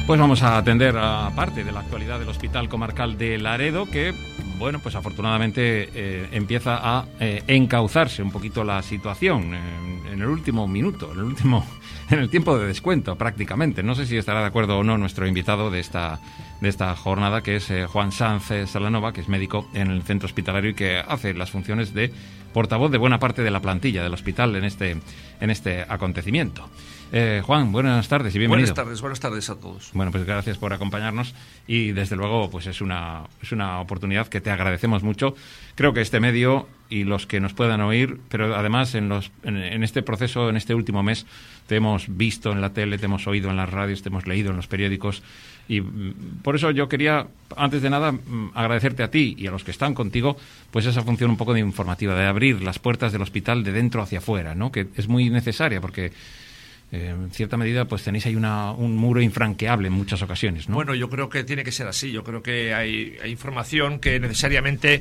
Pues vamos a atender a parte de la actualidad del Hospital Comarcal de Laredo, que, bueno, pues afortunadamente empieza a encauzarse un poquito la situación en el último minuto, en el tiempo de descuento prácticamente. No sé si estará de acuerdo o no nuestro invitado de esta jornada, que es Juan Sanz Salanova, que es médico en el centro hospitalario y que hace las funciones de portavoz de buena parte de la plantilla del hospital en este acontecimiento. Juan, buenas tardes y bienvenido. Buenas tardes a todos. Bueno, pues gracias por acompañarnos y desde luego pues es una oportunidad que te agradecemos mucho. Creo que este medio y los que nos puedan oír, pero además en este proceso, en este último mes, te hemos visto en la tele, te hemos oído en las radios, te hemos leído en los periódicos y por eso yo quería, antes de nada, agradecerte a ti y a los que están contigo, pues esa función un poco de informativa, de abrir las puertas del hospital de dentro hacia afuera, ¿no? Que es muy necesaria porque en cierta medida pues tenéis ahí un muro infranqueable en muchas ocasiones, ¿no? Bueno, yo creo que tiene que ser así. Yo creo que hay información que necesariamente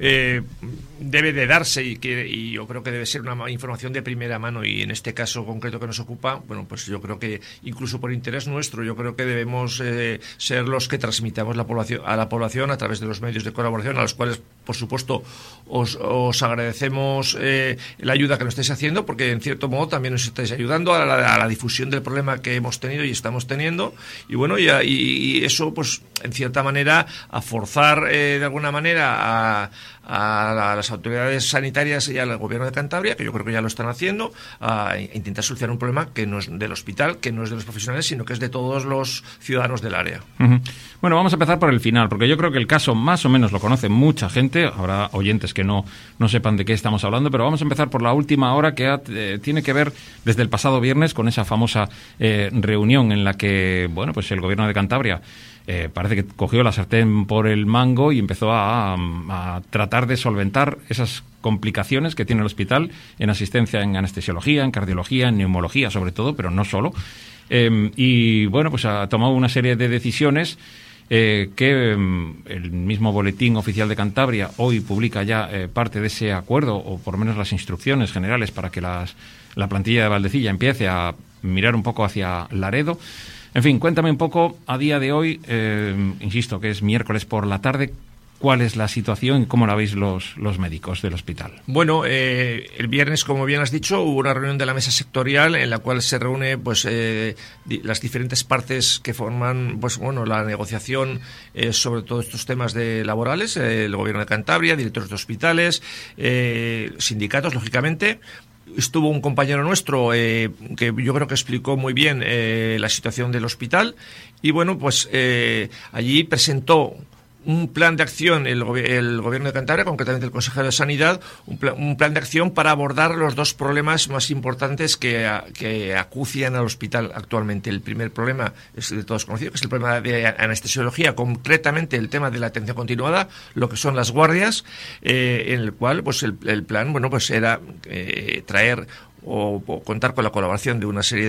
debe de darse y yo creo que debe ser una información de primera mano, y en este caso concreto que nos ocupa, bueno, pues yo creo que incluso por interés nuestro, yo creo que debemos ser los que transmitamos a la población a través de los medios de colaboración, a los cuales, por supuesto, os agradecemos la ayuda que nos estáis haciendo, porque en cierto modo también nos estáis ayudando a la difusión del problema que hemos tenido y estamos teniendo, y bueno, y eso pues en cierta manera a forzar de alguna manera a las autoridades sanitarias y al gobierno de Cantabria, que yo creo que ya lo están haciendo, a intentar solucionar un problema que no es del hospital, que no es de los profesionales, sino que es de todos los ciudadanos del área. Uh-huh. Bueno, vamos a empezar por el final, porque yo creo que el caso más o menos lo conoce mucha gente. Habrá oyentes que no sepan de qué estamos hablando, pero vamos a empezar por la última hora, que tiene que ver desde el pasado viernes con esa famosa reunión en la que, bueno, pues el gobierno de Cantabria parece que cogió la sartén por el mango y empezó a tratar de solventar esas complicaciones que tiene el hospital en asistencia en anestesiología, en cardiología, en neumología sobre todo, pero no solo. Y bueno, pues ha tomado una serie de decisiones que el mismo Boletín Oficial de Cantabria hoy publica ya parte de ese acuerdo, o por lo menos las instrucciones generales para que la plantilla de Valdecilla empiece a mirar un poco hacia Laredo. En fin, cuéntame un poco, a día de hoy, insisto que es miércoles por la tarde, ¿cuál es la situación y cómo la veis los médicos del hospital? Bueno, el viernes, como bien has dicho, hubo una reunión de la mesa sectorial en la cual se reúne pues las diferentes partes que forman pues bueno la negociación sobre todos estos temas laborales, el gobierno de Cantabria, directores de hospitales, sindicatos, lógicamente. Estuvo un compañero nuestro que yo creo que explicó muy bien la situación del hospital, y bueno, pues allí presentó un plan de acción el gobierno de Cantabria, concretamente el consejero de Sanidad, un plan de acción para abordar los dos problemas más importantes que acucian al hospital actualmente. El primer problema es de todos conocido, que es el problema de anestesiología, concretamente el tema de la atención continuada, lo que son las guardias, en el cual pues el plan, bueno, pues era traer o contar con la colaboración de una serie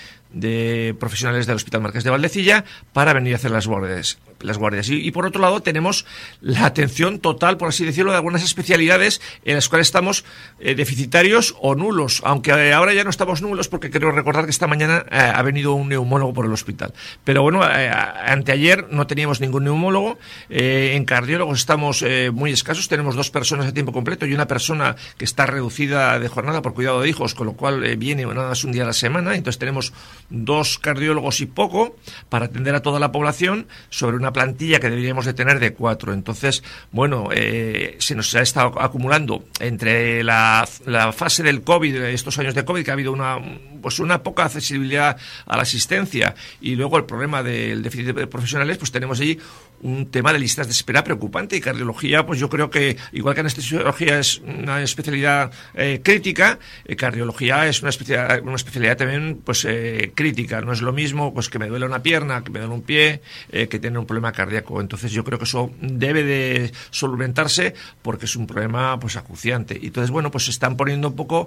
de profesionales del Hospital Marqués de Valdecilla para venir a hacer las guardias. Y por otro lado tenemos la atención total, por así decirlo, de algunas especialidades en las cuales estamos deficitarios o nulos, aunque ahora ya no estamos nulos, porque creo recordar que esta mañana ha venido un neumólogo por el hospital. Pero bueno, anteayer no teníamos ningún neumólogo. En cardiólogos estamos muy escasos, tenemos 2 personas a tiempo completo y una persona que está reducida de jornada por cuidado de hijos, con lo cual viene nada más un día a la semana. Entonces tenemos 2 cardiólogos y poco para atender a toda la población sobre una plantilla que deberíamos de tener de 4. Entonces, bueno, se nos ha estado acumulando entre la fase del COVID, estos años de COVID, que ha habido una poca accesibilidad a la asistencia, y luego el problema del déficit de profesionales, pues tenemos allí un tema de listas de espera preocupante. Y cardiología, pues yo creo que, igual que anestesiología es una especialidad crítica, cardiología es una especialidad también pues crítica. No es lo mismo pues que me duele una pierna, que me duele un pie, que tener un problema cardíaco. Entonces yo creo que eso debe de solventarse, porque es un problema pues acuciante. Y entonces, bueno, pues se están poniendo un poco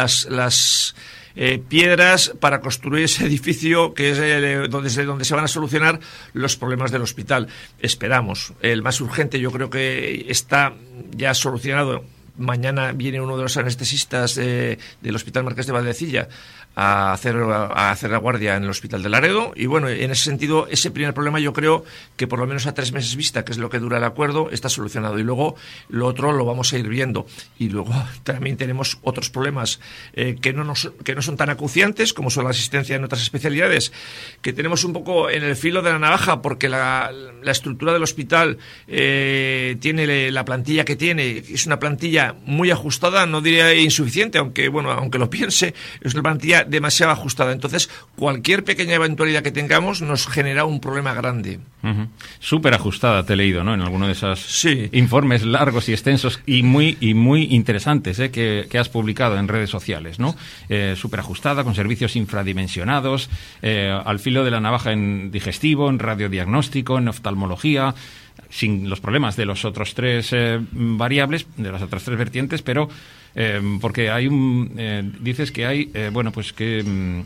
las piedras para construir ese edificio que es desde donde se van a solucionar los problemas del hospital. Esperamos. El más urgente yo creo que está ya solucionado mañana viene uno de los anestesistas del Hospital Marqués de Valdecilla a hacer la guardia en el Hospital de Laredo, y bueno, en ese sentido, ese primer problema yo creo que por lo menos a 3 meses vista, que es lo que dura el acuerdo, está solucionado, y luego lo otro lo vamos a ir viendo. Y luego también tenemos otros problemas que no son tan acuciantes, como son la asistencia en otras especialidades, que tenemos un poco en el filo de la navaja, porque la estructura del hospital tiene la plantilla que tiene, es una plantilla muy ajustada, no diría insuficiente, aunque lo piense, es una plantilla demasiado ajustada. Entonces, cualquier pequeña eventualidad que tengamos nos genera un problema grande. Súper ajustada, te he leído, ¿no? En alguno de esos informes largos y extensos y muy interesantes que has publicado en redes sociales, ¿no? Súper ajustada, con servicios infradimensionados, al filo de la navaja en digestivo, en radiodiagnóstico, en oftalmología, sin los problemas de los otros 3 variables, de las otras 3 vertientes, pero porque hay dices que hay, que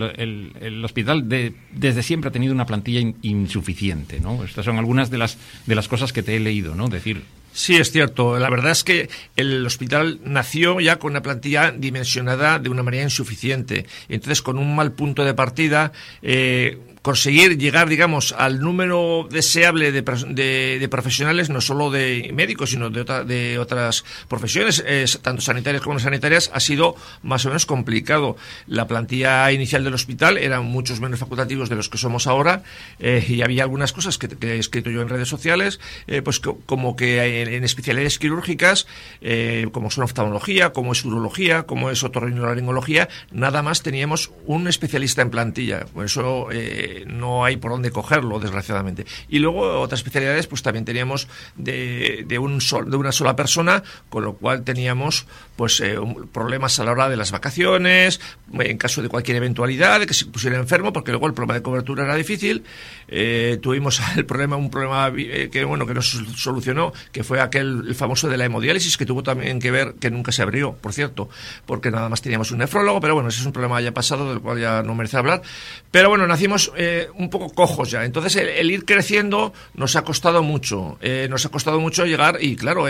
el hospital desde siempre ha tenido una plantilla insuficiente, ¿no? Estas son algunas de las cosas que te he leído, ¿no? Decir. Sí, es cierto. La verdad es que el hospital nació ya con una plantilla dimensionada de una manera insuficiente. Entonces, con un mal punto de partida, conseguir llegar, digamos, al número deseable de profesionales, no solo de médicos, sino de otras profesiones, tanto sanitarias como no sanitarias, ha sido más o menos complicado. La plantilla inicial del hospital eran muchos menos facultativos de los que somos ahora, y había algunas cosas que he escrito yo en redes sociales, pues como que en especialidades quirúrgicas, como son oftalmología, como es urología, como es otorrinolaringología, nada más teníamos un especialista en plantilla. Por eso no hay por dónde cogerlo, desgraciadamente. Y luego otras especialidades, pues también teníamos de una sola persona, con lo cual teníamos pues problemas a la hora de las vacaciones, en caso de cualquier eventualidad, de que se pusiera enfermo, porque luego el problema de cobertura era difícil. Tuvimos un problema que no se solucionó, que fue el famoso de la hemodiálisis, que tuvo también que ver, que nunca se abrió, por cierto, porque nada más teníamos un nefrólogo, pero bueno, ese es un problema ya pasado, del cual ya no merece hablar. Pero bueno, nacimos un poco cojos ya. Entonces el ir creciendo nos ha costado mucho. Llegar, y claro,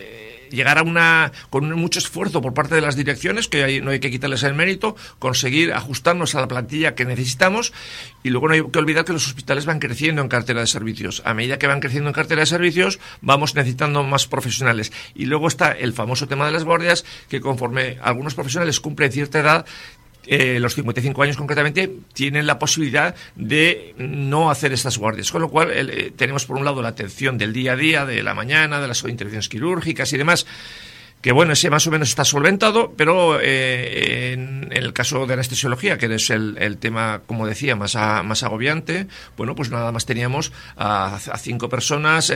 llegar con mucho esfuerzo por parte de las direcciones, que no hay que quitarles el mérito, conseguir ajustarnos a la plantilla que necesitamos. Y luego no hay que olvidar que los hospitales van creciendo en cartera de servicios. A medida que van creciendo en cartera de servicios, vamos necesitando más profesionales. Y luego está el famoso tema de las guardias, que conforme algunos profesionales cumplen cierta edad, los 55 años concretamente, tienen la posibilidad de no hacer estas guardias, con lo cual tenemos por un lado la atención del día a día, de la mañana, de las intervenciones quirúrgicas y demás, que bueno, ese más o menos está solventado, pero en el caso de anestesiología, que es el tema, como decía, más agobiante, bueno, pues nada más teníamos a 5 personas,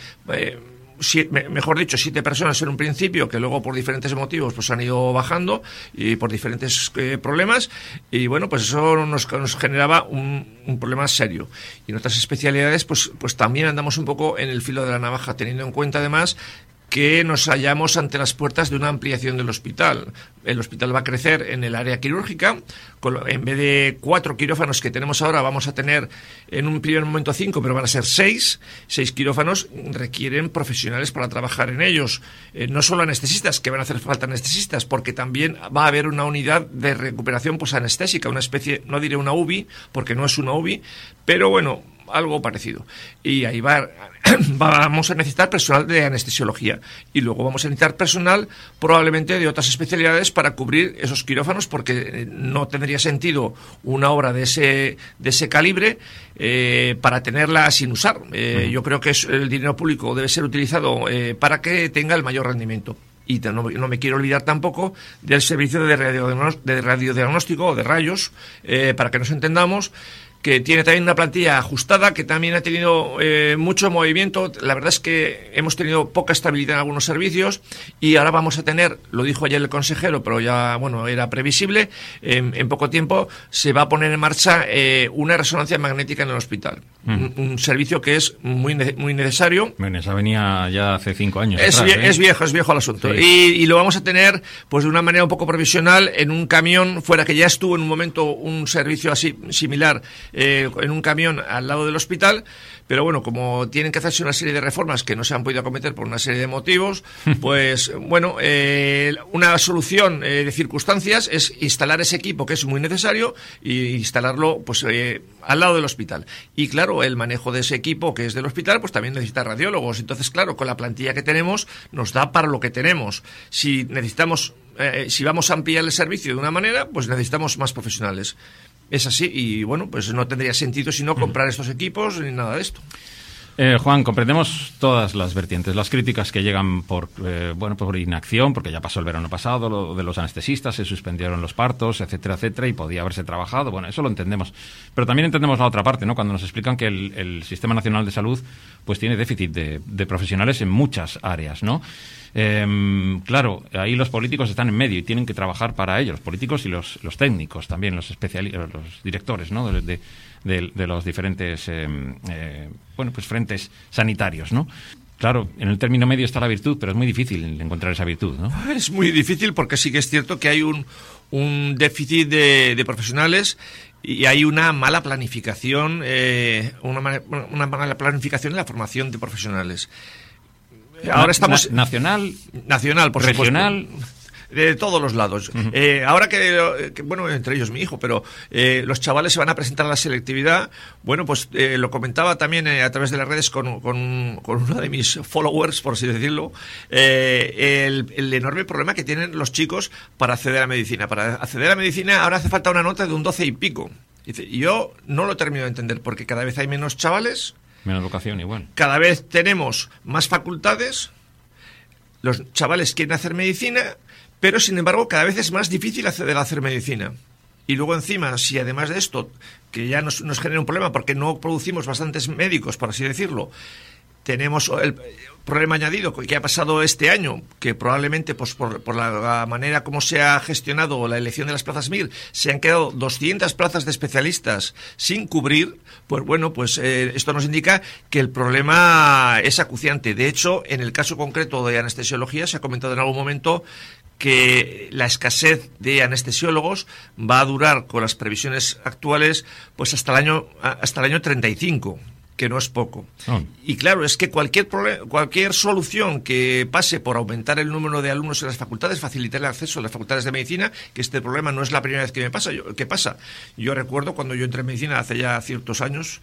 mejor dicho, 7 personas en un principio, que luego por diferentes motivos pues han ido bajando, y por diferentes problemas, y bueno, pues eso nos generaba un problema serio. Y en otras especialidades pues también andamos un poco en el filo de la navaja, teniendo en cuenta además que nos hallamos ante las puertas de una ampliación del hospital. El hospital va a crecer en el área quirúrgica. En vez de 4 quirófanos que tenemos ahora, vamos a tener en un primer momento 5, pero van a ser 6. 6 quirófanos requieren profesionales para trabajar en ellos. No solo anestesistas, que van a hacer falta anestesistas, porque también va a haber una unidad de recuperación anestésica, una especie, no diré una UBI, porque no es una UBI, pero bueno, algo parecido. Y ahí vamos a necesitar personal de anestesiología, y luego vamos a necesitar personal probablemente de otras especialidades para cubrir esos quirófanos, porque no tendría sentido una obra de ese calibre para tenerla sin usar. Yo creo que el dinero público debe ser utilizado para que tenga el mayor rendimiento. Y no me quiero olvidar tampoco del servicio de radiodiagnóstico o de rayos, para que nos entendamos, que tiene también una plantilla ajustada, que también ha tenido mucho movimiento. La verdad es que hemos tenido poca estabilidad en algunos servicios, y ahora vamos a tener, lo dijo ayer el consejero, pero ya, bueno, era previsible, en poco tiempo se va a poner en marcha una resonancia magnética en el hospital. Un servicio que es muy necesario. Bueno, esa venía ya hace 5 años. Es viejo el asunto. Sí. Y lo vamos a tener pues de una manera un poco provisional en un camión fuera, que ya estuvo en un momento un servicio así similar en un camión al lado del hospital, pero bueno, como tienen que hacerse una serie de reformas que no se han podido acometer por una serie de motivos, pues bueno, una solución de circunstancias es instalar ese equipo, que es muy necesario, y instalarlo pues al lado del hospital. Y claro, el manejo de ese equipo que es del hospital pues también necesita radiólogos. Entonces, claro, con la plantilla que tenemos nos da para lo que tenemos. Si necesitamos, si vamos a ampliar el servicio de una manera, pues necesitamos más profesionales. Es así, y bueno, pues no tendría sentido si no comprar estos equipos ni nada de esto. Juan, comprendemos todas las vertientes, las críticas que llegan por inacción, porque ya pasó el verano pasado, lo de los anestesistas, se suspendieron los partos, etcétera, etcétera, y podía haberse trabajado. Bueno, eso lo entendemos. Pero también entendemos la otra parte, ¿no? Cuando nos explican que el Sistema Nacional de Salud pues tiene déficit de profesionales en muchas áreas, ¿no? Claro, ahí los políticos están en medio y tienen que trabajar para ellos, los políticos y los técnicos también, los directores, ¿no? De los diferentes frentes sanitarios, ¿no? Claro, en el término medio está la virtud, pero es muy difícil encontrar esa virtud, ¿no? Es muy difícil porque sí que es cierto que hay un déficit de profesionales y hay una mala planificación, una mala planificación en la formación de profesionales. Ahora estamos nacional, por regional, supuesto. De todos los lados. Uh-huh. Ahora que, bueno, entre ellos mi hijo, pero los chavales se van a presentar a la selectividad, bueno, pues lo comentaba también a través de las redes con uno de mis followers, por así decirlo, el enorme problema que tienen los chicos para acceder a medicina. Para acceder a medicina ahora hace falta una nota de un 12 y pico. Y yo no lo termino de entender porque cada vez hay menos chavales. Menos vocación igual. Cada vez tenemos más facultades, los chavales quieren hacer medicina, pero sin embargo cada vez es más difícil acceder a hacer medicina. Y luego encima, si además de esto, que ya nos genera un problema porque no producimos bastantes médicos, por así decirlo, tenemos el problema añadido que ha pasado este año, que probablemente pues por la manera como se ha gestionado la elección de las plazas MIR, se han quedado 200 plazas de especialistas sin cubrir, pues bueno, pues esto nos indica que el problema es acuciante. De hecho, en el caso concreto de anestesiología, se ha comentado en algún momento que la escasez de anestesiólogos va a durar, con las previsiones actuales, pues hasta el año 35. Que no es poco. Oh. Y claro, es que cualquier solución que pase por aumentar el número de alumnos en las facultades, facilitar el acceso a las facultades de medicina, que este problema no es la primera vez que pasa. Yo recuerdo cuando yo entré en medicina hace ya ciertos años,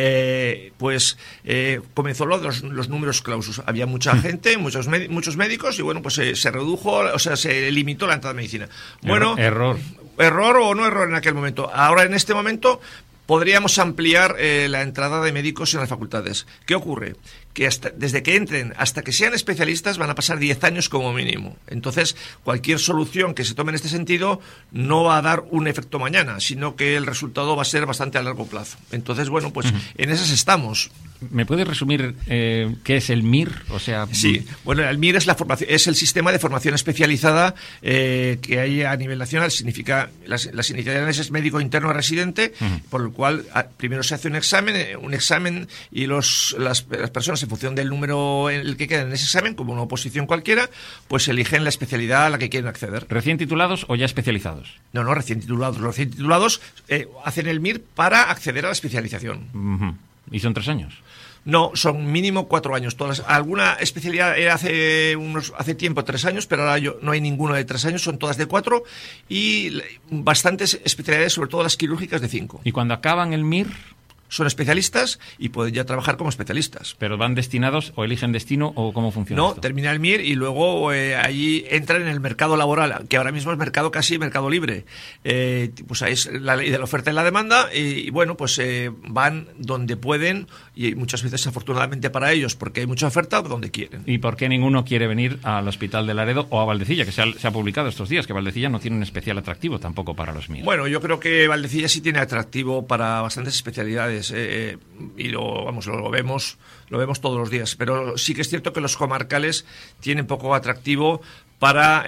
comenzó lo de los números clausus. Había mucha gente, muchos médicos, y bueno, pues se redujo, o sea, se limitó la entrada de medicina. Bueno, error o no error en aquel momento. Ahora, en este momento, podríamos ampliar la entrada de médicos en las facultades. ¿Qué ocurre? Que desde que entren hasta que sean especialistas van a pasar 10 años como mínimo. Entonces, cualquier solución que se tome en este sentido no va a dar un efecto mañana, sino que el resultado va a ser bastante a largo plazo. Entonces, bueno, pues en esas estamos. ¿Me puedes resumir qué es el MIR? O sea, sí, bueno, el MIR es es el sistema de formación especializada que hay a nivel nacional. Significa, las iniciales es médico interno residente, por lo cual primero se hace un examen y las personas, en función del número en el que quedan en ese examen, como una oposición cualquiera, pues eligen la especialidad a la que quieren acceder. ¿Recién titulados o ya especializados? No, recién titulados. Los recién titulados hacen el MIR para acceder a la especialización. Uh-huh. ¿Y son 3 años? No, son mínimo 4 años. Alguna especialidad era hace tiempo 3 años, pero ahora no hay ninguna de 3 años, son todas de 4 y bastantes especialidades, sobre todo las quirúrgicas, de 5. ¿Y cuando acaban el MIR? Son especialistas y pueden ya trabajar como especialistas. ¿Pero van destinados o eligen destino o cómo funciona esto? No, termina el MIR y luego allí entran en el mercado laboral, que ahora mismo es mercado libre. Pues ahí es la ley de la oferta y la demanda y bueno, pues van donde pueden y muchas veces, afortunadamente para ellos, porque hay mucha oferta, donde quieren. ¿Y por qué ninguno quiere venir al Hospital de Laredo o a Valdecilla, que se ha publicado estos días, que Valdecilla no tiene un especial atractivo tampoco para los MIR? Bueno, yo creo que Valdecilla sí tiene atractivo para bastantes especialidades. Y lo vemos todos los días, pero sí que es cierto que los comarcales tienen poco atractivo para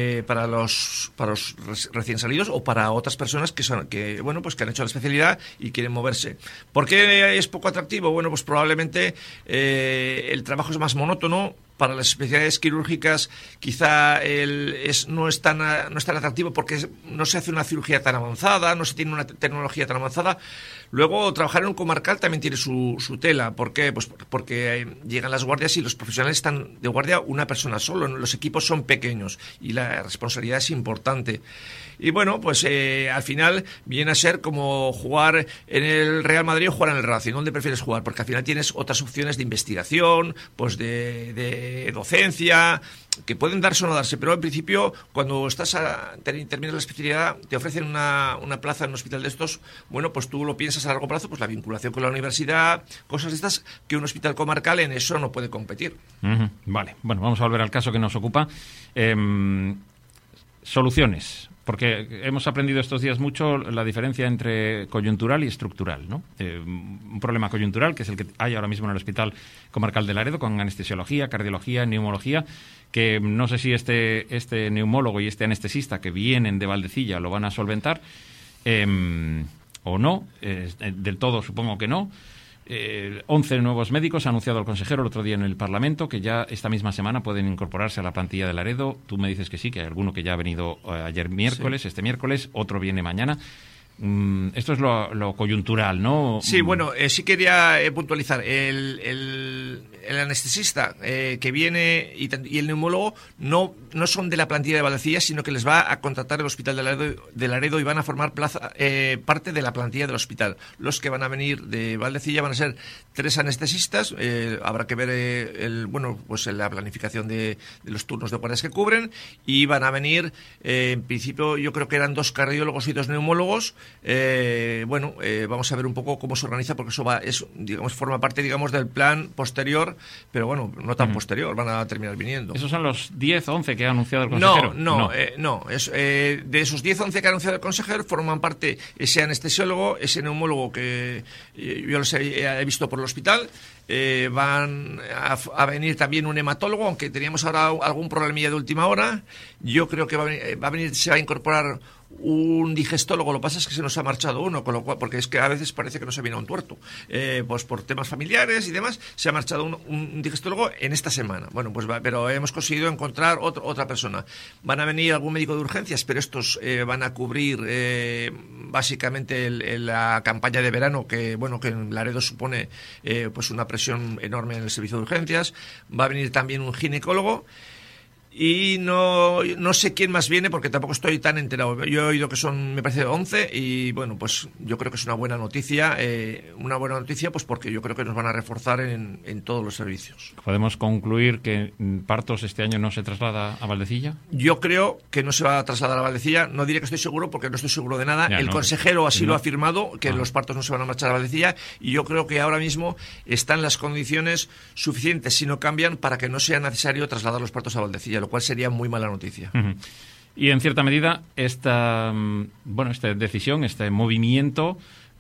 los recién salidos o para otras personas que han hecho la especialidad y quieren moverse. ¿Por qué es poco atractivo? Bueno, pues probablemente el trabajo es más monótono. para las especialidades quirúrgicas quizá no es tan atractivo porque no se hace una cirugía tan avanzada, no se tiene una tecnología tan avanzada. Luego, trabajar en un comarcal también tiene su tela. ¿Por qué? Pues porque llegan las guardias y los profesionales están de guardia una persona solo. Los equipos son pequeños y la responsabilidad es importante. Y bueno, pues al final viene a ser como jugar en el Real Madrid o jugar en el Racing. ¿Dónde prefieres jugar? Porque al final tienes otras opciones de investigación, pues de docencia, que pueden darse o no darse, pero en principio cuando terminas la especialidad te ofrecen una plaza en un hospital de estos, bueno, pues tú lo piensas a largo plazo, pues la vinculación con la universidad, cosas de estas que un hospital comarcal en eso no puede competir. Vale, bueno, vamos a volver al caso que nos ocupa. Soluciones. Porque hemos aprendido estos días mucho la diferencia entre coyuntural y estructural, ¿no? Un problema coyuntural, que es el que hay ahora mismo en el Hospital Comarcal de Laredo, con anestesiología, cardiología, neumología, que no sé si este neumólogo y este anestesista que vienen de Valdecilla lo van a solventar, o no, del todo supongo que no. 11 nuevos médicos ha anunciado el consejero el otro día en el Parlamento, que ya esta misma semana pueden incorporarse a la plantilla de Laredo. Tú me dices que sí, que hay alguno que ya ha venido ayer miércoles, sí. Este miércoles, otro viene mañana. Esto es lo coyuntural, ¿no? Sí, bueno, sí quería puntualizar. El anestesista que viene y el neumólogo no son de la plantilla de Valdecilla, sino que les va a contratar el Hospital de Laredo y van a formar parte de la plantilla del hospital. Los que van a venir de Valdecilla van a ser 3 anestesistas. Habrá que ver la planificación de los turnos de guardias que cubren, y van a venir, en principio, yo creo que eran 2 cardiólogos y 2 neumólogos. Vamos a ver un poco cómo se organiza, porque eso forma parte, digamos, del plan posterior, pero bueno, no tan posterior, van a terminar viniendo. ¿Esos son los 10 o 11 que ha anunciado el consejero? No. De esos 10 o 11 que ha anunciado el consejero forman parte ese anestesiólogo, ese neumólogo que yo los he visto por el hospital. Van a venir también un hematólogo, aunque teníamos ahora algún problemilla de última hora. Yo creo que se va a incorporar un digestólogo. Lo que pasa es que se nos ha marchado uno, con lo cual, porque es que a veces parece que no se viene a un tuerto, pues por temas familiares y demás, se ha marchado un digestólogo en esta semana. Bueno, pues pero hemos conseguido encontrar otra persona. Van a venir algún médico de urgencias, pero estos van a cubrir básicamente la campaña de verano, que en Laredo supone pues una presión enorme en el servicio de urgencias. Va a venir también un ginecólogo. Y no sé quién más viene, porque tampoco estoy tan enterado. Yo he oído que son, me parece, 11, y bueno, pues yo creo que es una buena noticia, pues porque yo creo que nos van a reforzar en todos los servicios. ¿Podemos concluir que partos este año no se traslada a Valdecilla? Yo creo que no se va a trasladar a Valdecilla. No diré que estoy seguro, porque no estoy seguro de nada. El consejero así lo ha afirmado, que los partos no se van a marchar a Valdecilla, y yo creo que ahora mismo están las condiciones suficientes, si no cambian, para que no sea necesario trasladar los partos a Valdecilla, lo cual sería muy mala noticia. Y en cierta medida esta decisión, este movimiento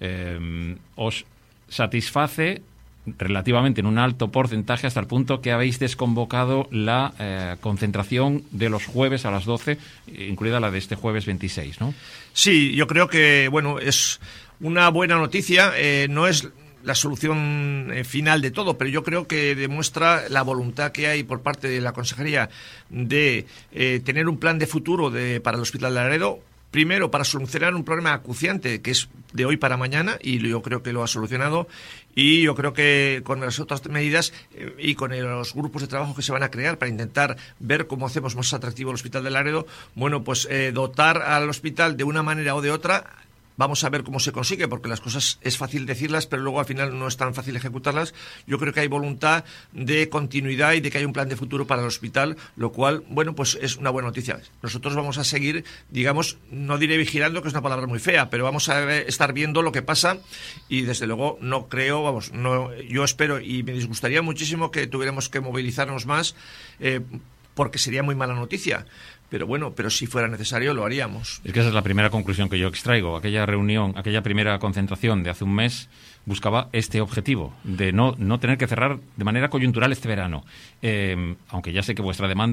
os satisface relativamente en un alto porcentaje, hasta el punto que habéis desconvocado la concentración de los jueves a las 12, incluida la de este jueves 26, ¿no? Sí, yo creo que es una buena noticia. No es la solución final de todo, pero yo creo que demuestra la voluntad que hay por parte de la Consejería de tener un plan de futuro para el Hospital de Laredo. Primero, para solucionar un problema acuciante que es de hoy para mañana, y yo creo que lo ha solucionado. Y yo creo que con las otras medidas y con los grupos de trabajo que se van a crear para intentar ver cómo hacemos más atractivo el Hospital de Laredo, dotar al hospital de una manera o de otra. Vamos a ver cómo se consigue, porque las cosas es fácil decirlas, pero luego al final no es tan fácil ejecutarlas. Yo creo que hay voluntad de continuidad y de que hay un plan de futuro para el hospital, lo cual, pues es una buena noticia. Nosotros vamos a seguir, digamos, no diré vigilando, que es una palabra muy fea, pero vamos a estar viendo lo que pasa, y desde luego yo espero, y me disgustaría muchísimo que tuviéramos que movilizarnos más, porque sería muy mala noticia. Pero si fuera necesario lo haríamos. Es que esa es la primera conclusión que yo extraigo. Aquella reunión, aquella primera concentración de hace un mes buscaba este objetivo, de no tener que cerrar de manera coyuntural este verano. Aunque ya sé que vuestra demanda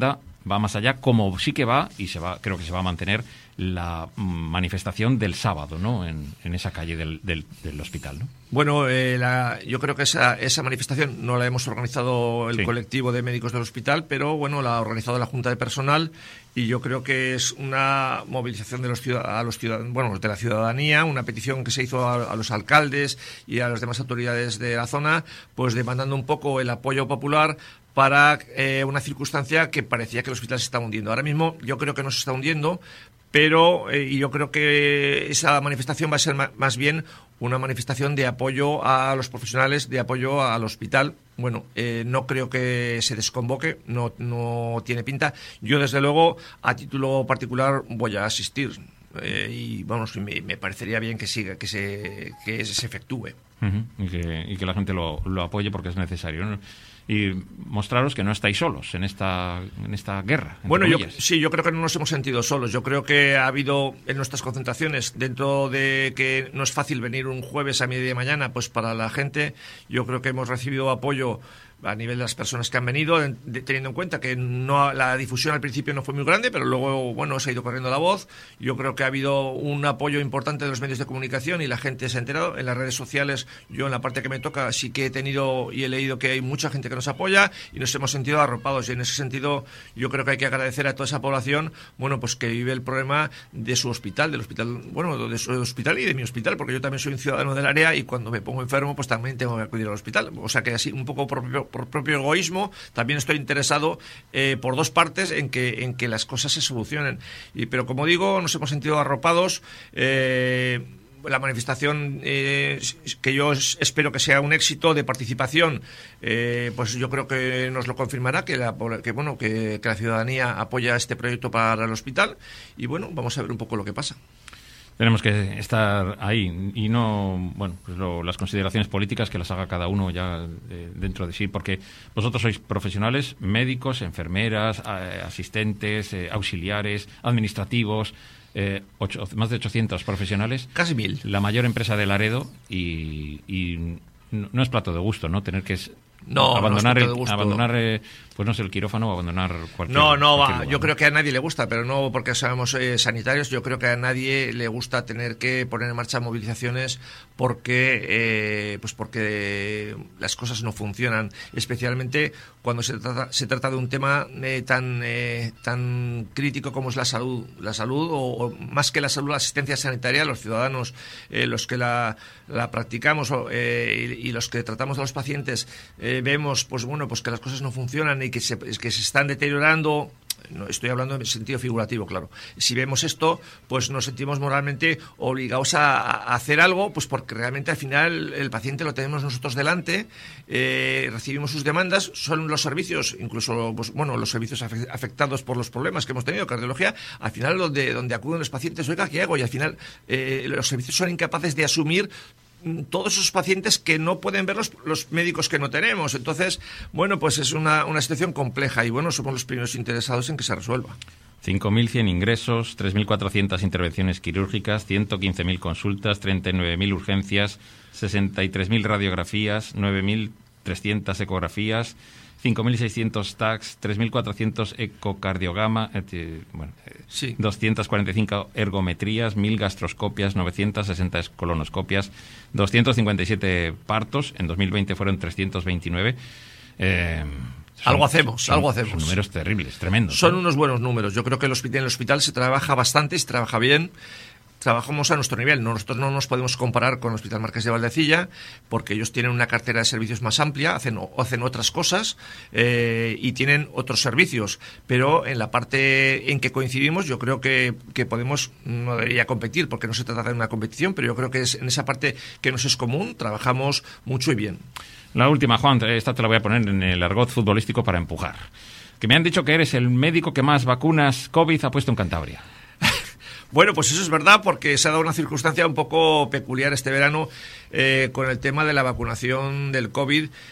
va más allá, como sí que va, y creo que se va a mantener la manifestación del sábado, ¿no? En esa calle del hospital, ¿no? Bueno, yo creo que esa manifestación no la hemos organizado el colectivo de médicos del hospital, pero bueno, la ha organizado la Junta de Personal, y yo creo que es una movilización de de la ciudadanía, una petición que se hizo a los alcaldes y a las demás autoridades de la zona, pues demandando un poco el apoyo popular para una circunstancia que parecía que el hospital se estaba hundiendo. Ahora mismo yo creo que no se está hundiendo, pero yo creo que esa manifestación va a ser más bien una manifestación de apoyo a los profesionales, de apoyo al hospital. Bueno, no creo que se desconvoque, no tiene pinta. Yo, desde luego, a título particular voy a asistir. Y vamos, me parecería bien que siga, que se efectúe. Y que la gente lo apoye porque es necesario, ¿no? Y mostraros que no estáis solos en esta guerra. Bueno, yo creo que no nos hemos sentido solos. Yo creo que ha habido en nuestras concentraciones, dentro de que no es fácil venir un jueves a media mañana, pues para la gente, yo creo que hemos recibido apoyo a nivel de las personas que han venido, teniendo en cuenta que la difusión al principio no fue muy grande, pero luego, bueno, se ha ido corriendo la voz. Yo creo que ha habido un apoyo importante de los medios de comunicación y la gente se ha enterado. En las redes sociales, yo en la parte que me toca sí que he tenido y he leído que hay mucha gente que nos apoya y nos hemos sentido arropados, y en ese sentido yo creo que hay que agradecer a toda esa población, bueno, pues que vive el problema de su hospital, de su hospital y de mi hospital, porque yo también soy un ciudadano del área y cuando me pongo enfermo pues también tengo que acudir al hospital. O sea que así, un poco por propio egoísmo, también estoy interesado por dos partes en que las cosas se solucionen. Pero como digo, nos hemos sentido arropados. La manifestación, que yo espero que sea un éxito de participación, pues yo creo que nos lo confirmará, que la ciudadanía apoya este proyecto para el hospital, y bueno, vamos a ver un poco lo que pasa. Tenemos que estar ahí y no, bueno, pues las consideraciones políticas que las haga cada uno ya dentro de sí, porque vosotros sois profesionales, médicos, enfermeras, asistentes, auxiliares, administrativos, más de 800 profesionales. Casi 1000. La mayor empresa de Laredo, y no es plato de gusto, ¿no? Tener que abandonar pues no sé, el quirófano, o abandonar cualquier lugar. Yo creo que a nadie le gusta, pero no porque seamos sanitarios. Yo creo que a nadie le gusta tener que poner en marcha movilizaciones porque las cosas no funcionan, especialmente cuando se trata de un tema tan crítico como es la salud, o más que la salud, la asistencia sanitaria. Los ciudadanos, los que la practicamos y los que tratamos a los pacientes, vemos pues que las cosas no funcionan y que se están deteriorando. No estoy hablando en sentido figurativo, claro. Si vemos esto, pues nos sentimos moralmente obligados a hacer algo, pues porque realmente al final el paciente lo tenemos nosotros delante, recibimos sus demandas, son los servicios, incluso los servicios afectados por los problemas que hemos tenido, cardiología, al final donde acuden los pacientes, oiga, ¿qué hago? Y al final los servicios son incapaces de asumir todos esos pacientes que no pueden ver los médicos que no tenemos. Entonces, bueno, pues es una situación compleja y bueno, somos los primeros interesados en que se resuelva. 5.100 ingresos, 3.400 intervenciones quirúrgicas, 115.000 consultas, 39.000 urgencias, 63.000 radiografías, 9.300 ecografías, 5.600 TACs, 3.400 ecocardiograma, 245 ergometrías, 1.000 gastroscopias, 960 colonoscopias, 257 partos. En 2020 fueron 329. Algo hacemos. Son números terribles, tremendos. Son unos buenos números. Yo creo que en el hospital se trabaja bastante, se trabaja bien. Trabajamos a nuestro nivel. Nosotros no nos podemos comparar con el Hospital Marqués de Valdecilla porque ellos tienen una cartera de servicios más amplia, hacen otras cosas y tienen otros servicios. Pero en la parte en que coincidimos, yo creo que podemos, no debería competir porque no se trata de una competición, pero yo creo que es en esa parte que nos es común, trabajamos mucho y bien. La última, Juan, esta te la voy a poner en el argot futbolístico para empujar. Que me han dicho que eres el médico que más vacunas COVID ha puesto en Cantabria. Bueno, pues eso es verdad porque se ha dado una circunstancia un poco peculiar este verano con el tema de la vacunación del COVID.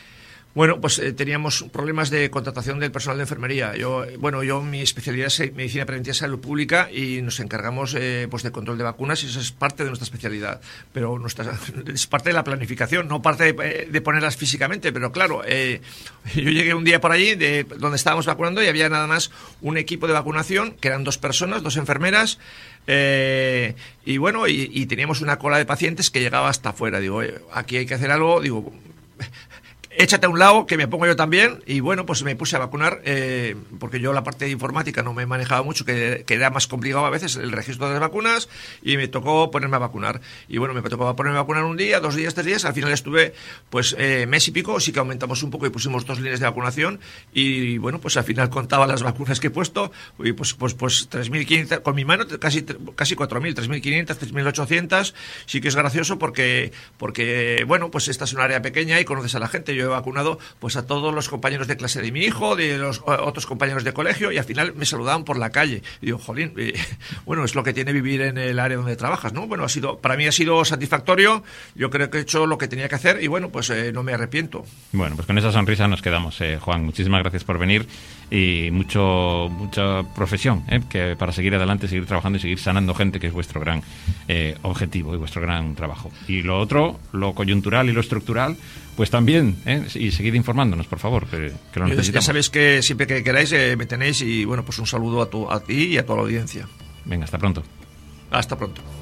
Bueno, pues teníamos problemas de contratación del personal de enfermería. Yo mi especialidad es medicina preventiva y salud pública y nos encargamos pues de control de vacunas y eso es parte de nuestra especialidad. Pero es parte de la planificación, no parte de ponerlas físicamente. Pero claro, yo llegué un día por allí donde estábamos vacunando y había nada más un equipo de vacunación que eran 2 personas, 2 enfermeras. Y bueno, y teníamos una cola de pacientes que llegaba hasta afuera. Digo, aquí hay que hacer algo. Digo, échate a un lado, que me pongo yo también. Y bueno, pues me puse a vacunar, porque yo la parte de informática no me manejaba mucho, que era más complicado a veces el registro de las vacunas, y me tocó ponerme a vacunar. Y bueno, me tocó ponerme a vacunar un día, 2 días, 3 días. Al final estuve, pues, mes y pico. Sí que aumentamos un poco y pusimos 2 líneas de vacunación. Y bueno, pues al final contaba las vacunas que he puesto. Y pues 3.500, con mi mano casi 4.000, 3.500, 3.800. Sí que es gracioso porque, bueno, pues esta es un área pequeña y conoces a la gente. Yo he vacunado pues a todos los compañeros de clase de mi hijo, de los otros compañeros de colegio, y al final me saludaban por la calle. Y digo, jolín, bueno, es lo que tiene vivir en el área donde trabajas, ¿no? Bueno, para mí ha sido satisfactorio. Yo creo que he hecho lo que tenía que hacer y bueno, pues no me arrepiento. Bueno, pues con esa sonrisa nos quedamos, Juan. Muchísimas gracias por venir y mucha profesión, que para seguir adelante, seguir trabajando y seguir sanando gente, que es vuestro gran objetivo y vuestro gran trabajo. Y lo otro, lo coyuntural y lo estructural, pues también, y seguid informándonos, por favor, que lo necesitamos. Ya sabéis que siempre que queráis me tenéis y bueno, pues un saludo a ti y a toda la audiencia. Venga, hasta pronto. Hasta pronto.